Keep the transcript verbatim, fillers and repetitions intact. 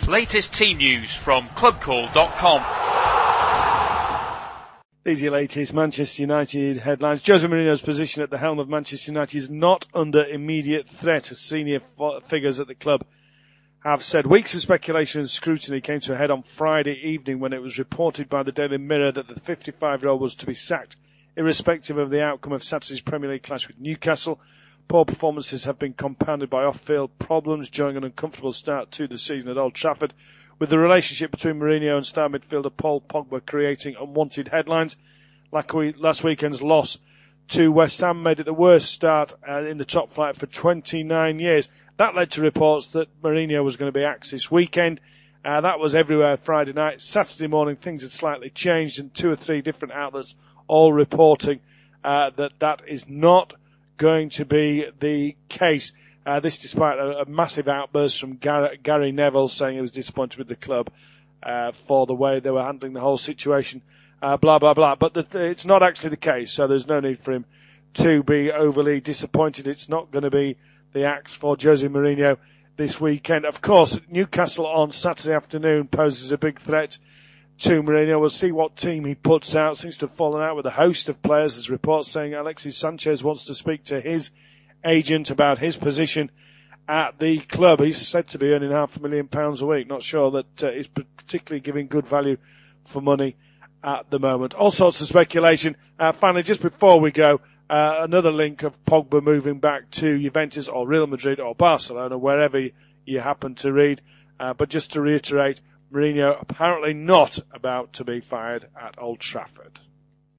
Latest team news from club call dot com. These are your latest Manchester United headlines. Jose Mourinho's position at the helm of Manchester United is not under immediate threat, as senior figures at the club have said. Weeks of speculation and scrutiny came to a head on Friday evening when it was reported by the Daily Mirror that the fifty-five-year-old was to be sacked, irrespective of the outcome of Saturday's Premier League clash with Newcastle. Poor performances have been compounded by off-field problems during an uncomfortable start to the season at Old Trafford, with the relationship between Mourinho and star midfielder Paul Pogba creating unwanted headlines. Like we, last weekend's loss to West Ham made it the worst start uh, in the top flight for twenty-nine years. That led to reports that Mourinho was going to be axed this weekend. Uh, that was everywhere Friday night. Saturday morning, things had slightly changed, and two or three different outlets all reporting uh, that that is not going to be the case. Uh, this despite a, a massive outburst from Gary, Gary Neville saying he was disappointed with the club uh, for the way they were handling the whole situation, uh, blah, blah, blah. But the, it's not actually the case, so there's no need for him to be overly disappointed. It's not going to be the axe for Jose Mourinho this weekend. Of course, Newcastle on Saturday afternoon poses a big threat to Mourinho. We'll see what team he puts out. Seems to have fallen out with a host of players. There's reports saying Alexis Sanchez wants to speak to his agent about his position at the club. He's said to be earning half a million pounds a week. Not sure that uh, he's particularly giving good value for money at the moment. All sorts of speculation. Uh, finally, just before we go, uh, another link of Pogba moving back to Juventus or Real Madrid or Barcelona, wherever you happen to read. Uh, but just to reiterate, Mourinho apparently not about to be fired at Old Trafford.